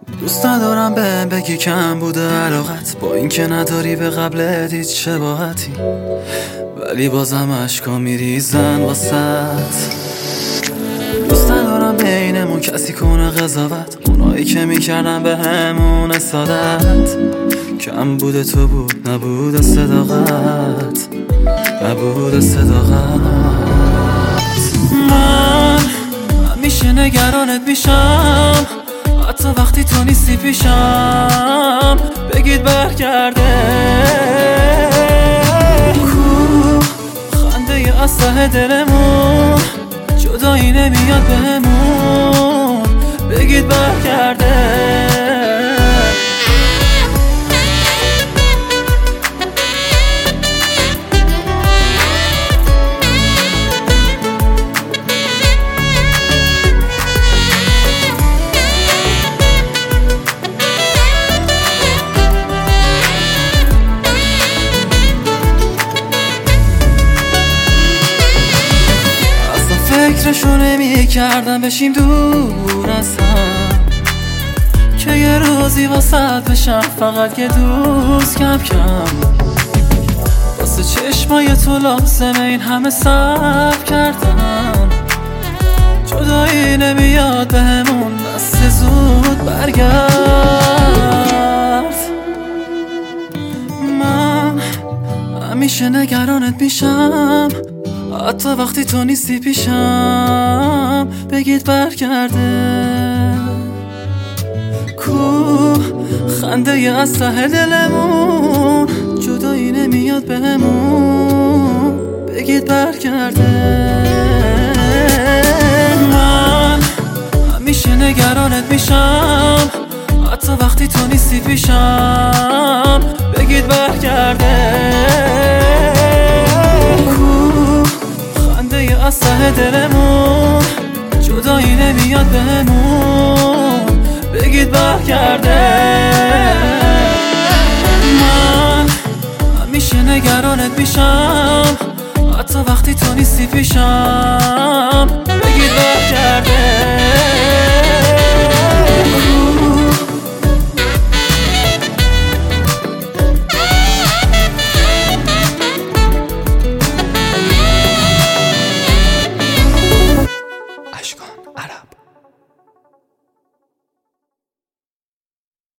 دوست ندارم بهم بگی کم بوده علاقت، با اینکه نداری به قبلت هیچ شباهتی، ولی بازم اشکا میریزن واسط. دوست ندارم بینمون کسی کنه قضاوت، اونایی که میکردن به همون اسادت. کم بوده تو بود نبود صداقت، نبود صداقت. من همیشه نگرانت میشم، حتی وقتی تو نیستی پیشم. بگید برگرده کو خنده از ته دلمون، جدایی نمیاد بهمون. بگید برگرده. فکرشو نمی کردم بشیم دور از هم، که یه روزی واسط بشم فقط یه دوست کم کم. واسه چشمای تو لازمه این همه صبر کردم، جدایی نمیاد بهمون دست زود برگرد. من همیشه نگرانت میشم، حتی وقتی تو نیستی پیشم. بگید برگرده کو خنده از ته دلمون، جدایی نمیاد بهمون. بگید برگرده. من همیشه نگرانت میشم، حتی وقتی تو نیستی پیشم. بگید برگرده از ته دلمون، جدایی نمیاد بهمون. بگید برگرده. من همیشه نگرانت میشم، حتی وقتی تو نیستی پیشم. بگید برگرده.